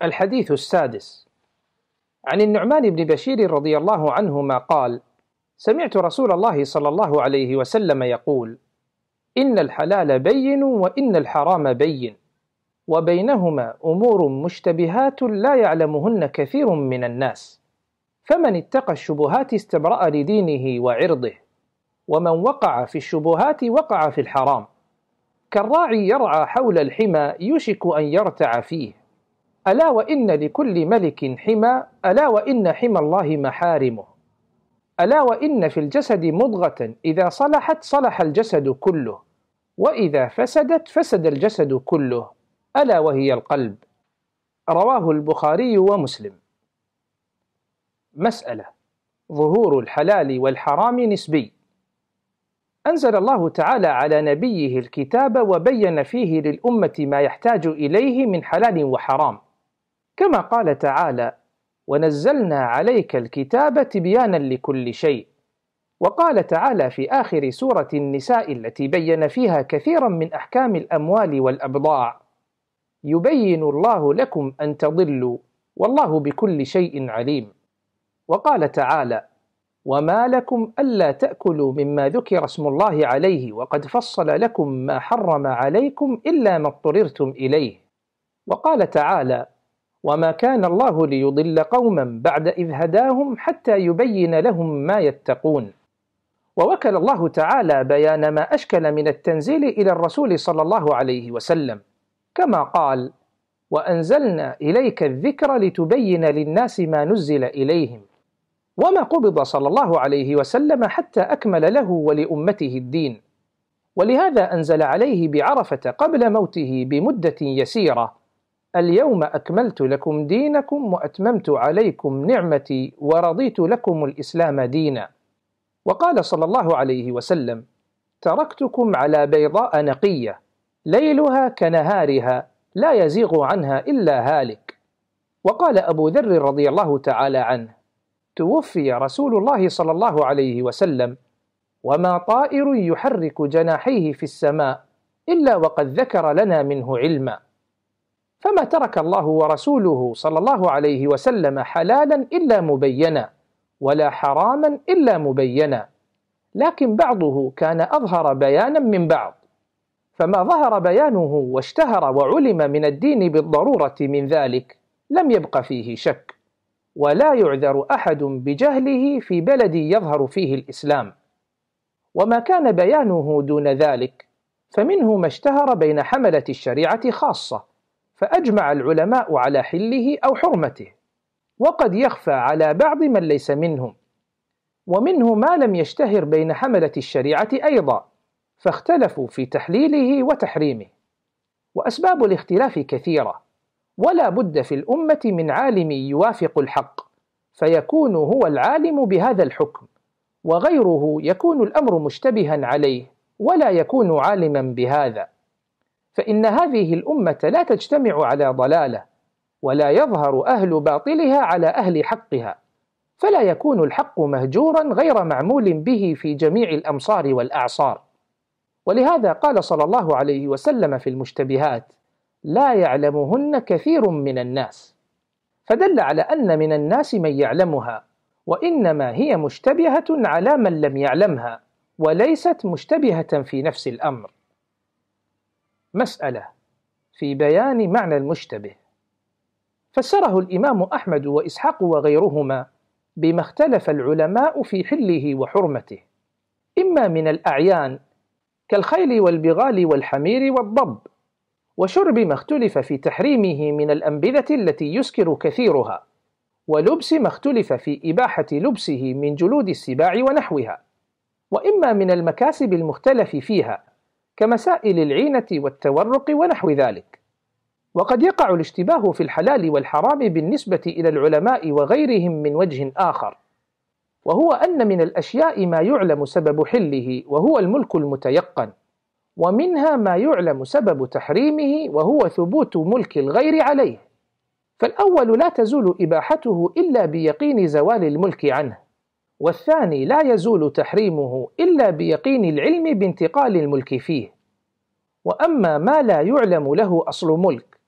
الحديث السادس. عن النعمان بن بشير رضي الله عنهما قال: سمعت رسول الله صلى الله عليه وسلم يقول: إن الحلال بين وإن الحرام بين، وبينهما أمور مشتبهات لا يعلمهن كثير من الناس، فمن اتقى الشبهات استبرأ لدينه وعرضه، ومن وقع في الشبهات وقع في الحرام، كالراعي يرعى حول الحمى يوشك أن يرتع فيه، ألا وإن لكل ملك حمى، ألا وإن حمى الله محارمه، ألا وإن في الجسد مضغة إذا صلحت صلح الجسد كله، وإذا فسدت فسد الجسد كله، ألا وهي القلب. رواه البخاري ومسلم. مسألة: ظهور الحلال والحرام نسبي. أنزل الله تعالى على نبيه الكتاب وبين فيه للأمة ما يحتاج إليه من حلال وحرام، كما قال تعالى: ونزلنا عليك الكتاب تبيانا لكل شيء. وقال تعالى في آخر سورة النساء التي بين فيها كثيرا من أحكام الأموال والأبضاع: يبين الله لكم أن تضلوا والله بكل شيء عليم. وقال تعالى: وما لكم ألا تأكلوا مما ذكر اسم الله عليه وقد فصل لكم ما حرم عليكم إلا ما اضطررتم إليه. وقال تعالى: وما كان الله ليضل قوما بعد إذ هداهم حتى يبين لهم ما يتقون. ووكل الله تعالى بيان ما أشكل من التنزيل إلى الرسول صلى الله عليه وسلم، كما قال: وأنزلنا إليك الذكر لتبين للناس ما نزل إليهم. وما قبض صلى الله عليه وسلم حتى أكمل له ولأمته الدين، ولهذا أنزل عليه بعرفة قبل موته بمدة يسيرة: اليوم أكملت لكم دينكم وأتممت عليكم نعمتي ورضيت لكم الإسلام دينا. وقال صلى الله عليه وسلم: تركتكم على بيضاء نقية ليلها كنهارها لا يزيغ عنها إلا هالك. وقال أبو ذر رضي الله تعالى عنه: توفي رسول الله صلى الله عليه وسلم وما طائر يحرك جناحيه في السماء إلا وقد ذكر لنا منه علما. فما ترك الله ورسوله صلى الله عليه وسلم حلالا إلا مبينا، ولا حراما إلا مبينا، لكن بعضه كان أظهر بيانا من بعض، فما ظهر بيانه واشتهر وعلم من الدين بالضرورة من ذلك لم يبق فيه شك، ولا يعذر أحد بجهله في بلد يظهر فيه الإسلام. وما كان بيانه دون ذلك فمنه ما اشتهر بين حملة الشريعة خاصة، فأجمع العلماء على حله أو حرمته، وقد يخفى على بعض من ليس منهم. ومنه ما لم يشتهر بين حملة الشريعة أيضا، فاختلفوا في تحليله وتحريمه. وأسباب الاختلاف كثيرة، ولا بد في الأمة من عالم يوافق الحق فيكون هو العالم بهذا الحكم، وغيره يكون الأمر مشتبها عليه ولا يكون عالما بهذا، فإن هذه الأمة لا تجتمع على ضلالة، ولا يظهر أهل باطلها على أهل حقها، فلا يكون الحق مهجورا غير معمول به في جميع الأمصار والأعصار. ولهذا قال صلى الله عليه وسلم في المشتبهات: لا يعلمهن كثير من الناس، فدل على أن من الناس من يعلمها، وإنما هي مشتبهة على من لم يعلمها، وليست مشتبهة في نفس الأمر. مسألة في بيان معنى المشتبه. فسره الإمام أحمد وإسحاق وغيرهما بما اختلف العلماء في حله وحرمته، إما من الأعيان كالخيل والبغال والحمير والضب، وشرب ما اختلف في تحريمه من الأنبذة التي يسكر كثيرها، ولبس ما اختلف في إباحة لبسه من جلود السباع ونحوها، وإما من المكاسب المختلف فيها كمسائل العينة والتورق ونحو ذلك. وقد يقع الاشتباه في الحلال والحرام بالنسبة إلى العلماء وغيرهم من وجه آخر، وهو أن من الأشياء ما يعلم سبب حله وهو الملك المتيقن، ومنها ما يعلم سبب تحريمه وهو ثبوت ملك الغير عليه، فالأول لا تزول إباحته إلا بيقين زوال الملك عنه، والثاني لا يزول تحريمه إلا بيقين العلم بانتقال الملك فيه. وأما ما لا يعلم له أصل ملك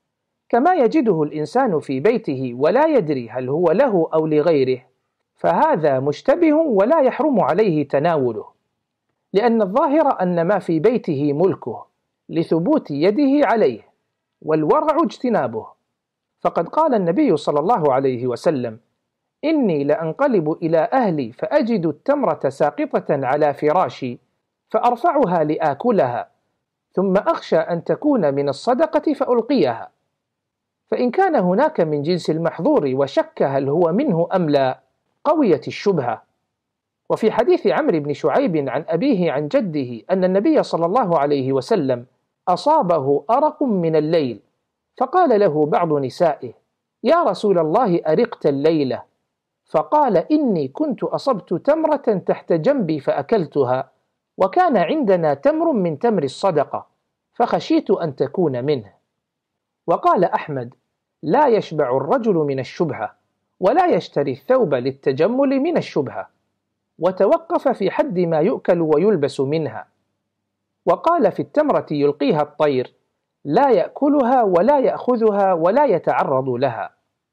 كما يجده الإنسان في بيته ولا يدري هل هو له أو لغيره، فهذا مشتبه ولا يحرم عليه تناوله، لأن الظاهر أن ما في بيته ملكه لثبوت يده عليه، والورع اجتنابه. فقد قال النبي صلى الله عليه وسلم: إني لأنقلب إلى أهلي فأجد التمرة ساقطة على فراشي فأرفعها لآكلها، ثم أخشى أن تكون من الصدقة فألقيها، فإن كان هناك من جنس المحظور وشك هل هو منه أم لا قويت الشبهة. وفي حديث عمرو بن شعيب عن أبيه عن جده أن النبي صلى الله عليه وسلم أصابه أرق من الليل، فقال له بعض نسائه: يا رسول الله أرقت الليلة؟ فقال: إني كنت أصبت تمرة تحت جنبي فأكلتها، وكان عندنا تمر من تمر الصدقة، فخشيت أن تكون منه. وقال أحمد: لا يشبع الرجل من الشبهة، ولا يشتري الثوب للتجمل من الشبهة، وتوقف في حد ما يؤكل ويلبس منها. وقال في التمرة يلقيها الطير: لا يأكلها ولا يأخذها ولا يتعرض لها.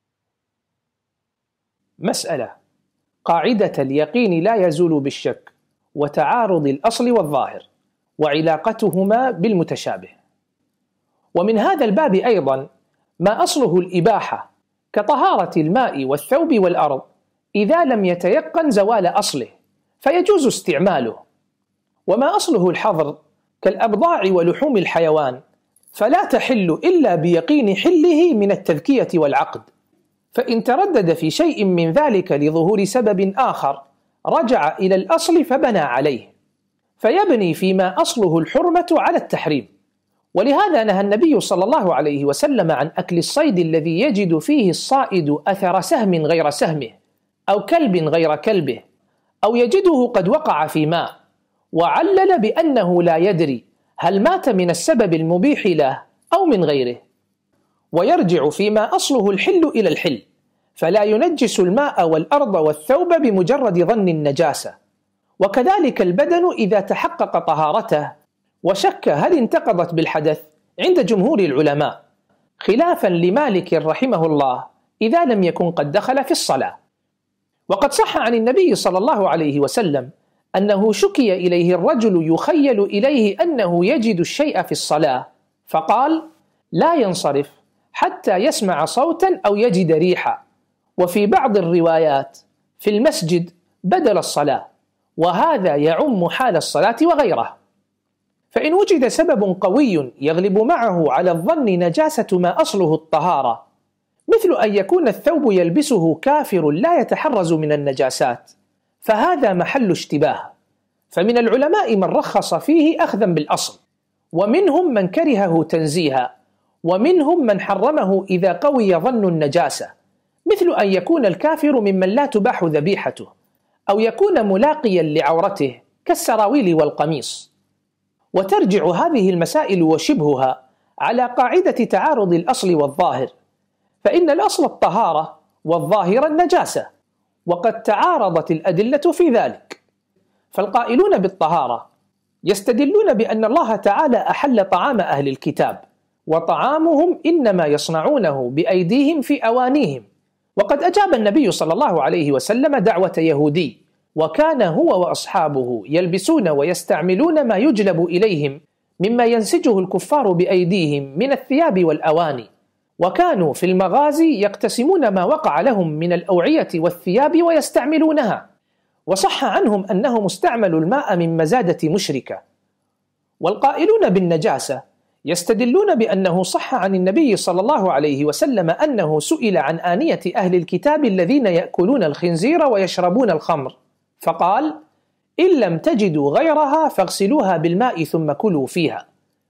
مسألة: قاعدة اليقين لا يزول بالشك، وتعارض الأصل والظاهر، وعلاقتهما بالمتشابه. ومن هذا الباب أيضا ما أصله الإباحة كطهارة الماء والثوب والأرض إذا لم يتيقن زوال أصله فيجوز استعماله، وما أصله الحظر كالأبضاع ولحوم الحيوان فلا تحل إلا بيقين حله من التذكية والعقد، فإن تردد في شيء من ذلك لظهور سبب آخر رجع إلى الأصل فبنى عليه، فيبني فيما أصله الحرمة على التحريم. ولهذا نهى النبي صلى الله عليه وسلم عن أكل الصيد الذي يجد فيه الصائد أثر سهم غير سهمه، أو كلب غير كلبه، أو يجده قد وقع في ماء، وعلل بأنه لا يدري هل مات من السبب المبيح له أو من غيره. ويرجع فيما أصله الحل إلى الحل، فلا ينجس الماء والأرض والثوب بمجرد ظن النجاسة. وكذلك البدن إذا تحقق طهارته وشك هل انتقضت بالحدث عند جمهور العلماء، خلافا لمالك رحمه الله إذا لم يكن قد دخل في الصلاة. وقد صح عن النبي صلى الله عليه وسلم أنه شكي إليه الرجل يخيل إليه أنه يجد الشيء في الصلاة، فقال: لا ينصرف حتى يسمع صوتا أو يجد ريحا. وفي بعض الروايات في المسجد بدل الصلاة، وهذا يعم حال الصلاة وغيره. فإن وجد سبب قوي يغلب معه على الظن نجاسة ما أصله الطهارة، مثل أن يكون الثوب يلبسه كافر لا يتحرز من النجاسات، فهذا محل اشتباه، فمن العلماء من رخص فيه أخذا بالأصل، ومنهم من كرهه تنزيها، ومنهم من حرمه إذا قوي ظن النجاسة، مثل أن يكون الكافر ممن لا تباح ذبيحته، أو يكون ملاقيا لعورته كالسراويل والقميص. وترجع هذه المسائل وشبهها على قاعدة تعارض الأصل والظاهر، فإن الأصل الطهارة والظاهر النجاسة، وقد تعارضت الأدلة في ذلك. فالقائلون بالطهارة يستدلون بأن الله تعالى أحل طعام أهل الكتاب، وطعامهم إنما يصنعونه بأيديهم في أوانيهم. وقد أجاب النبي صلى الله عليه وسلم دعوة يهودي، وكان هو وأصحابه يلبسون ويستعملون ما يجلب إليهم مما ينسجه الكفار بأيديهم من الثياب والأواني، وكانوا في المغازي يقتسمون ما وقع لهم من الأوعية والثياب ويستعملونها. وصح عنهم أنهم استعملوا الماء من مزادة مشركة. والقائلون بالنجاسة يستدلون بأنه صح عن النبي صلى الله عليه وسلم أنه سئل عن آنية أهل الكتاب الذين يأكلون الخنزير ويشربون الخمر، فقال: إن لم تجدوا غيرها فاغسلوها بالماء ثم كلوا فيها.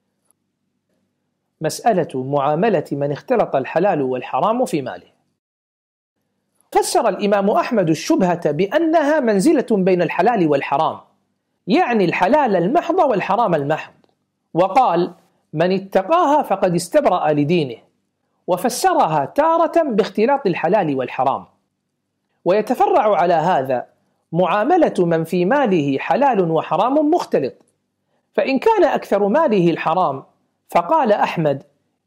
مسألة معاملة من اختلط الحلال والحرام في ماله. فسر الإمام أحمد الشبهة بأنها منزلة بين الحلال والحرام، يعني الحلال المحض والحرام المحض، وقال: من اتقاها فقد استبرأ لدينه، وفسرها تارة باختلاط الحلال والحرام. ويتفرع على هذا معاملة من في ماله حلال وحرام مختلط، فإن كان أكثر ماله الحرام فقال أحمد: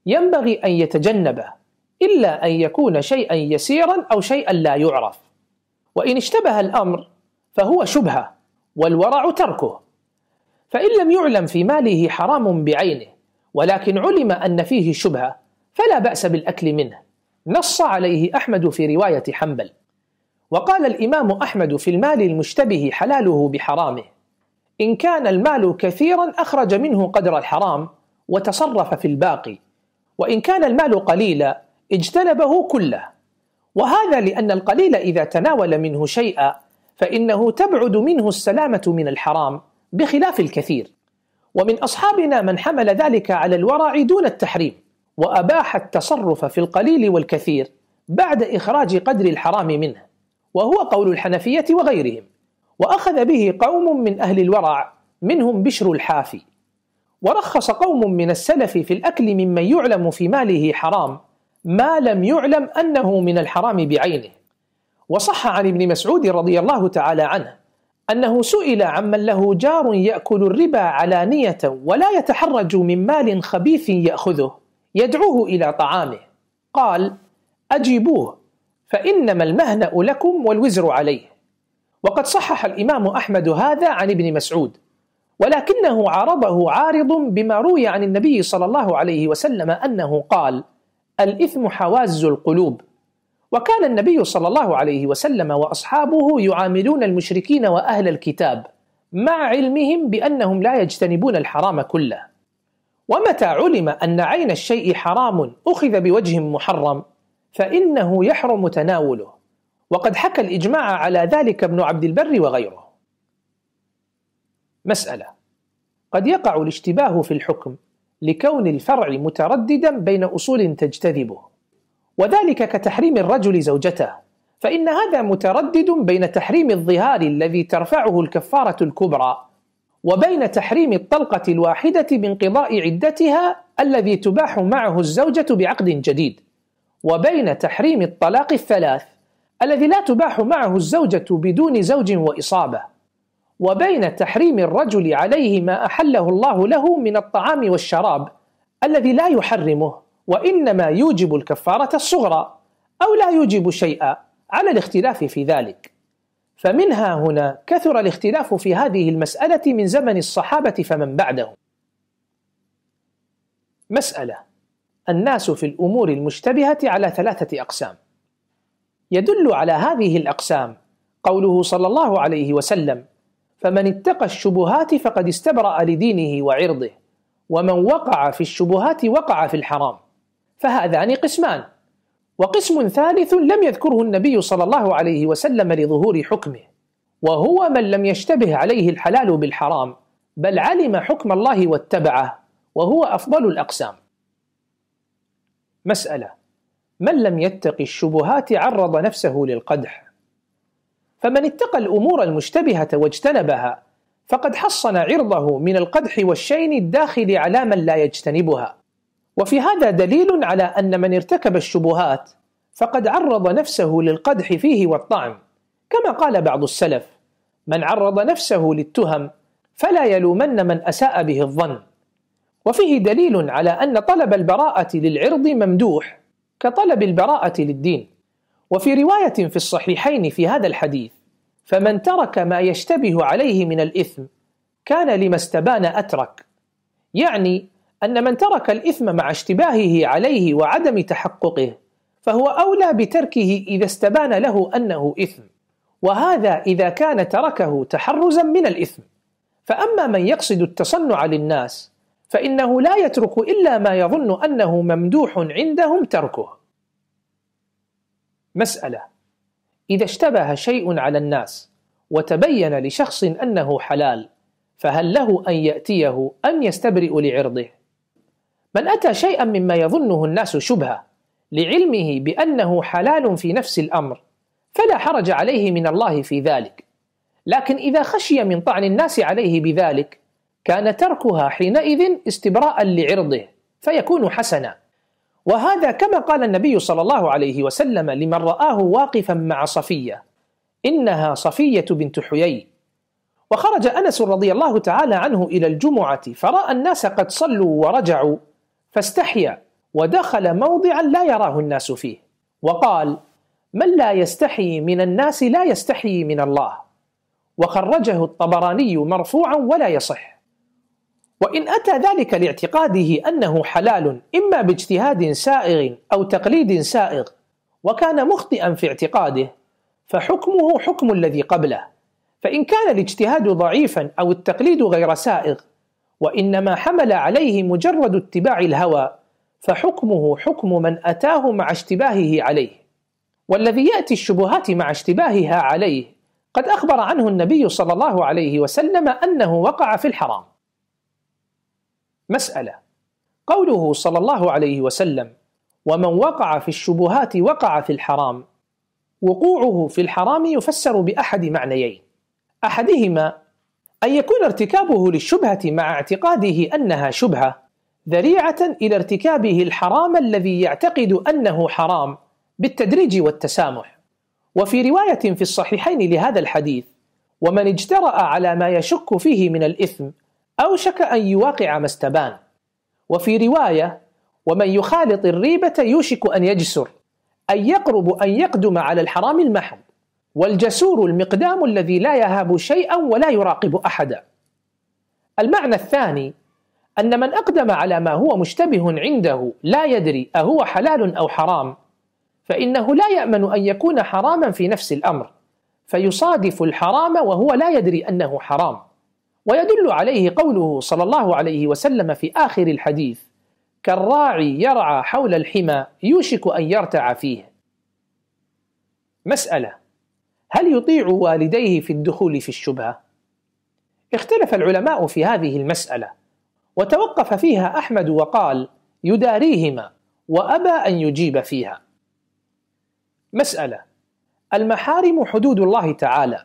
ينبغي أن يتجنبه إلا أن يكون شيئا يسيرا أو شيئا لا يعرف، وإن اشتبه الأمر فهو شبهة، والورع تركه. فإن لم يعلم في ماله حرام بعينه ولكن علم أن فيه شبهة فلا بأس بالأكل منه، نص عليه أحمد في رواية حنبل. وقال الإمام أحمد في المال المشتبه حلاله بحرامه: إن كان المال كثيرا أخرج منه قدر الحرام وتصرف في الباقي، وإن كان المال قليلا اجتنبه كله. وهذا لأن القليل إذا تناول منه شيئا فإنه تبعد منه السلامة من الحرام بخلاف الكثير. ومن أصحابنا من حمل ذلك على الورع دون التحريم، وأباح التصرف في القليل والكثير بعد إخراج قدر الحرام منه، وهو قول الحنفية وغيرهم. وأخذ به قوم من أهل الورع منهم بشر الحافي. ورخص قوم من السلف في الأكل ممن يعلم في ماله حرام ما لم يعلم أنه من الحرام بعينه. وصح عن ابن مسعود رضي الله تعالى عنه أنه سئل عمن له جار يأكل الربا علانية ولا يتحرج من مال خبيث يأخذه يدعوه إلى طعامه، قال: أجيبوه فإنما المهنأ لكم والوزر عليه. وقد صحح الإمام أحمد هذا عن ابن مسعود، ولكنه عارضه عارض بما روي عن النبي صلى الله عليه وسلم أنه قال: الإثم حواز القلوب. وكان النبي صلى الله عليه وسلم وأصحابه يعاملون المشركين وأهل الكتاب مع علمهم بأنهم لا يجتنبون الحرام كله. ومتى علم أن عين الشيء حرام أخذ بوجه محرم فإنه يحرم تناوله، وقد حكى الإجماع على ذلك ابن عبد البر وغيره. مسألة: قد يقع الاشتباه في الحكم لكون الفرع مترددا بين أصول تجتذبه، وذلك كتحريم الرجل زوجته، فإن هذا متردد بين تحريم الظهار الذي ترفعه الكفارة الكبرى وبين تحريم الطلقة الواحدة بانقضاء عدتها الذي تباح معه الزوجة بعقد جديد، وبين تحريم الطلاق الثلاث الذي لا تباح معه الزوجة بدون زوج وإصابة، وبين تحريم الرجل عليه ما أحله الله له من الطعام والشراب الذي لا يحرمه وإنما يوجب الكفارة الصغرى أو لا يوجب شيئا على الاختلاف في ذلك. فمنها هنا كثر الاختلاف في هذه المسألة من زمن الصحابة فمن بعدهم. مسألة: الناس في الأمور المشتبهة على 3 أقسام. يدل على هذه الأقسام قوله صلى الله عليه وسلم: فمن اتقى الشبهات فقد استبرأ لدينه وعرضه، ومن وقع في الشبهات وقع في الحرام. فهذان قسمان، وقسم ثالث لم يذكره النبي صلى الله عليه وسلم لظهور حكمه، وهو من لم يشتبه عليه الحلال بالحرام بل علم حكم الله واتبعه، وهو أفضل الأقسام. مسألة: من لم يتق الشبهات عرض نفسه للقدح. فمن اتقى الأمور المشتبهة واجتنبها فقد حصن عرضه من القدح والشين الداخل على من لا يجتنبها. وفي هذا دليل على أن من ارتكب الشبهات فقد عرض نفسه للقدح فيه والطعن، كما قال بعض السلف: من عرض نفسه للتهم فلا يلومن من أساء به الظن. وفيه دليل على أن طلب البراءة للعرض ممدوح كطلب البراءة للدين. وفي رواية في الصحيحين في هذا الحديث: فمن ترك ما يشتبه عليه من الإثم كان لما استبان أترك، يعني أن من ترك الإثم مع اشتباهه عليه وعدم تحققه فهو أولى بتركه إذا استبان له أنه إثم، وهذا إذا كان تركه تحرزا من الإثم. فأما من يقصد التصنع للناس فإنه لا يترك إلا ما يظن أنه ممدوح عندهم تركه. مسألة: إذا اشتبه شيء على الناس وتبين لشخص أنه حلال فهل له أن يأتيه أم يستبرئ لعرضه؟ من أتى شيئا مما يظنه الناس شبهة لعلمه بأنه حلال في نفس الأمر فلا حرج عليه من الله في ذلك، لكن إذا خشي من طعن الناس عليه بذلك كان تركها حينئذ استبراء لعرضه فيكون حسنا. وهذا كما قال النبي صلى الله عليه وسلم لمن رآه واقفا مع صفية: إنها صفية بنت حيي. وخرج أنس رضي الله تعالى عنه إلى الجمعة فرأى الناس قد صلوا ورجعوا فاستحيا ودخل موضعا لا يراه الناس فيه، وقال: من لا يستحي من الناس لا يستحي من الله، وخرجه الطبراني مرفوعا ولا يصح. وإن أتى ذلك لاعتقاده أنه حلال إما باجتهاد سائغ أو تقليد سائغ وكان مخطئا في اعتقاده، فحكمه حكم الذي قبله. فإن كان الاجتهاد ضعيفا أو التقليد غير سائغ وإنما حمل عليه مجرد اتباع الهوى، فحكمه حكم من أتاه مع اشتباهه عليه. والذي يأتي الشبهات مع اشتباهها عليه قد أخبر عنه النبي صلى الله عليه وسلم أنه وقع في الحرام. مسألة: قوله صلى الله عليه وسلم: ومن وقع في الشبهات وقع في الحرام، وقوعه في الحرام يفسر بأحد معنيين: أحدهما أن يكون ارتكابه للشبهة مع اعتقاده أنها شبهة ذريعة إلى ارتكابه الحرام الذي يعتقد أنه حرام بالتدريج والتسامح. وفي رواية في الصحيحين لهذا الحديث: ومن اجترأ على ما يشك فيه من الإثم أوشك أن يواقع ما استبان. وفي رواية: ومن يخالط الريبة يوشك أن يجسر، أي يقرب أن يقدم على الحرام المحض. والجسور المقدام الذي لا يهاب شيئا ولا يراقب أحدا. المعنى الثاني أن من أقدم على ما هو مشتبه عنده لا يدري أهو حلال أو حرام، فإنه لا يأمن أن يكون حراما في نفس الأمر، فيصادف الحرام وهو لا يدري أنه حرام. ويدل عليه قوله صلى الله عليه وسلم في آخر الحديث: كالراعي يرعى حول الحمى يوشك أن يرتع فيه. مسألة: هل يطيع والديه في الدخول في الشبهة؟ اختلف العلماء في هذه المسألة، وتوقف فيها أحمد وقال: يداريهما، وأبى أن يجيب فيها. مسألة: المحارم حدود الله تعالى،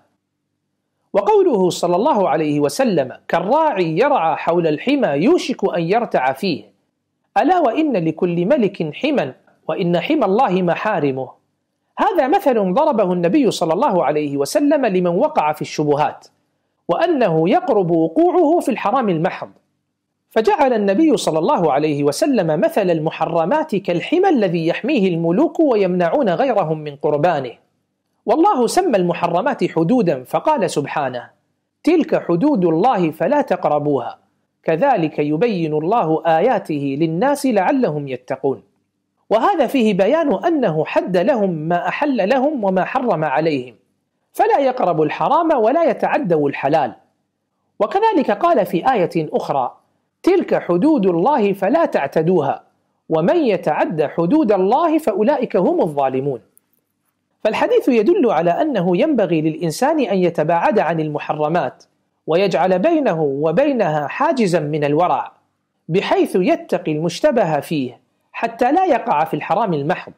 وقوله صلى الله عليه وسلم: كالراعي يرعى حول الحمى يوشك أن يرتع فيه، ألا وإن لكل ملك حما وإن حمى الله محارمه. هذا مثل ضربه النبي صلى الله عليه وسلم لمن وقع في الشبهات، وأنه يقرب وقوعه في الحرام المحض، فجعل النبي صلى الله عليه وسلم مثل المحرمات كالحمى الذي يحميه الملوك ويمنعون غيرهم من قربانه. والله سمى المحرمات حدودا فقال سبحانه: تلك حدود الله فلا تقربوها كذلك يبين الله آياته للناس لعلهم يتقون. وهذا فيه بيان أنه حد لهم ما أحل لهم وما حرم عليهم، فلا يقربوا الحرام ولا يتعدوا الحلال. وكذلك قال في آية أخرى: تلك حدود الله فلا تعتدوها ومن يتعد حدود الله فأولئك هم الظالمون. فالحديث يدل على أنه ينبغي للإنسان أن يتباعد عن المحرمات ويجعل بينه وبينها حاجزا من الورع، بحيث يتقي المشتبه فيه حتى لا يقع في الحرام المحض.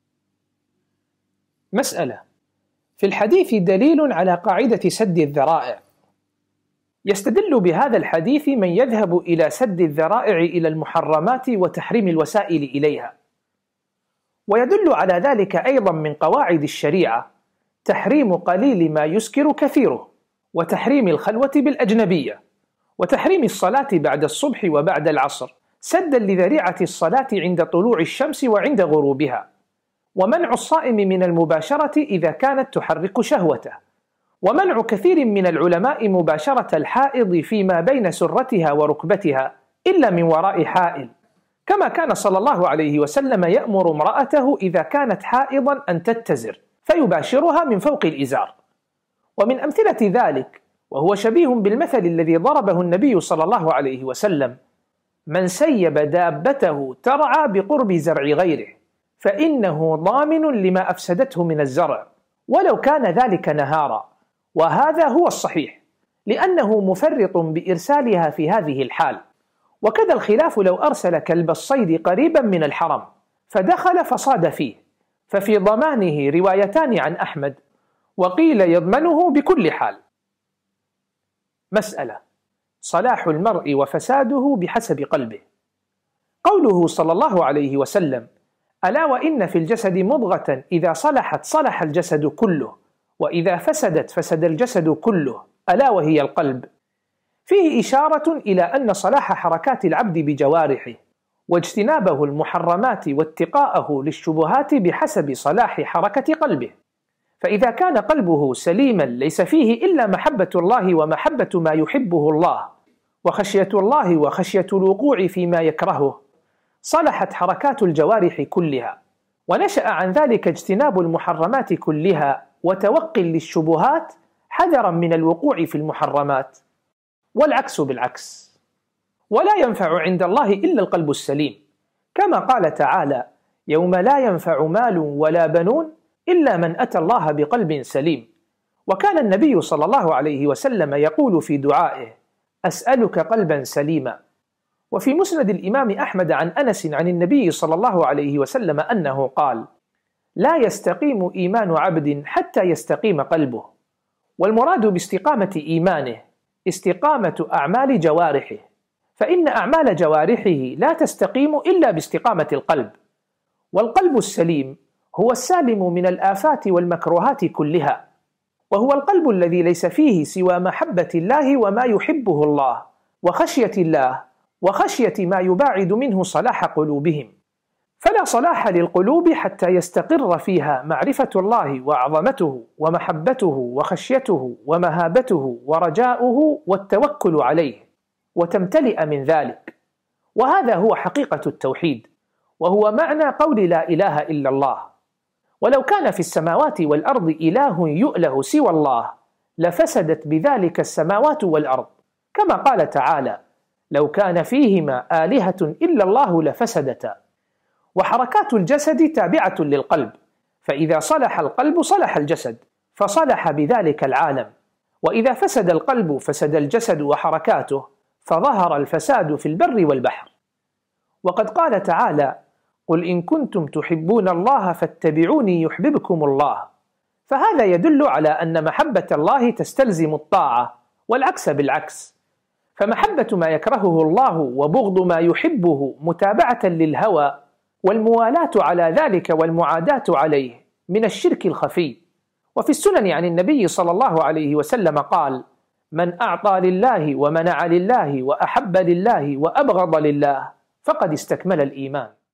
مسألة: في الحديث دليل على قاعدة سد الذرائع. يستدل بهذا الحديث من يذهب إلى سد الذرائع إلى المحرمات وتحريم الوسائل إليها. ويدل على ذلك أيضا من قواعد الشريعة تحريم قليل ما يسكر كثيره، وتحريم الخلوة بالأجنبية، وتحريم الصلاة بعد الصبح وبعد العصر سدا لذريعة الصلاة عند طلوع الشمس وعند غروبها، ومنع الصائم من المباشرة إذا كانت تحرك شهوته، ومنع كثير من العلماء مباشرة الحائض فيما بين سرتها وركبتها إلا من وراء حائل، كما كان صلى الله عليه وسلم يأمر امرأته إذا كانت حائضا أن تتزر فيباشرها من فوق الإزار. ومن أمثلة ذلك، وهو شبيه بالمثل الذي ضربه النبي صلى الله عليه وسلم: من سيب دابته ترعى بقرب زرع غيره فإنه ضامن لما أفسدته من الزرع ولو كان ذلك نهارا. وهذا هو الصحيح، لأنه مفرط بإرسالها في هذه الحال. وكذا الخلاف لو أرسل كلب الصيد قريبا من الحرم فدخل فصاد فيه، ففي ضمانه روايتان عن أحمد، وقيل يضمنه بكل حال. مسألة: صلاح المرء وفساده بحسب قلبه. قوله صلى الله عليه وسلم: ألا وإن في الجسد مضغة إذا صلحت صلح الجسد كله وإذا فسدت فسد الجسد كله ألا وهي القلب، فيه إشارة إلى أن صلاح حركات العبد بجوارحه واجتنابه المحرمات واتقاءه للشبهات بحسب صلاح حركة قلبه. فإذا كان قلبه سليما ليس فيه إلا محبة الله ومحبة ما يحبه الله وخشية الله وخشية الوقوع فيما يكرهه، صلحت حركات الجوارح كلها، ونشأ عن ذلك اجتناب المحرمات كلها وتوقي للشبهات حذرا من الوقوع في المحرمات، والعكس بالعكس. ولا ينفع عند الله إلا القلب السليم، كما قال تعالى: يوم لا ينفع مال ولا بنون إلا من أتى الله بقلب سليم. وكان النبي صلى الله عليه وسلم يقول في دعائه: أسألك قلبا سليما. وفي مسند الإمام أحمد عن أنس عن النبي صلى الله عليه وسلم أنه قال: لا يستقيم إيمان عبد حتى يستقيم قلبه. والمراد باستقامة إيمانه استقامة أعمال جوارحه، فإن أعمال جوارحه لا تستقيم إلا باستقامة القلب. والقلب السليم هو السالم من الآفات والمكروهات كلها، وهو القلب الذي ليس فيه سوى محبة الله وما يحبه الله وخشية الله وخشية ما يباعد منه صلاح قلوبهم. فلا صلاح للقلوب حتى يستقر فيها معرفة الله وعظمته ومحبته وخشيته ومهابته ورجاؤه والتوكل عليه، وتمتلئ من ذلك. وهذا هو حقيقة التوحيد، وهو معنى قول لا إله إلا الله. ولو كان في السماوات والأرض إله يؤله سوى الله لفسدت بذلك السماوات والأرض، كما قال تعالى: لو كان فيهما آلهة إلا الله لفسدتا. وحركات الجسد تابعة للقلب، فإذا صلح القلب صلح الجسد، فصلح بذلك العالم. وإذا فسد القلب فسد الجسد وحركاته، فظهر الفساد في البر والبحر. وقد قال تعالى: قل إن كنتم تحبون الله فاتبعوني يحببكم الله. فهذا يدل على أن محبة الله تستلزم الطاعة، والعكس بالعكس. فمحبة ما يكرهه الله وبغض ما يحبه متابعة للهوى، والموالاة على ذلك والمعاداة عليه من الشرك الخفي. وفي السنن عن النبي صلى الله عليه وسلم قال: من أعطى لله ومنع لله وأحب لله وأبغض لله فقد استكمل الإيمان.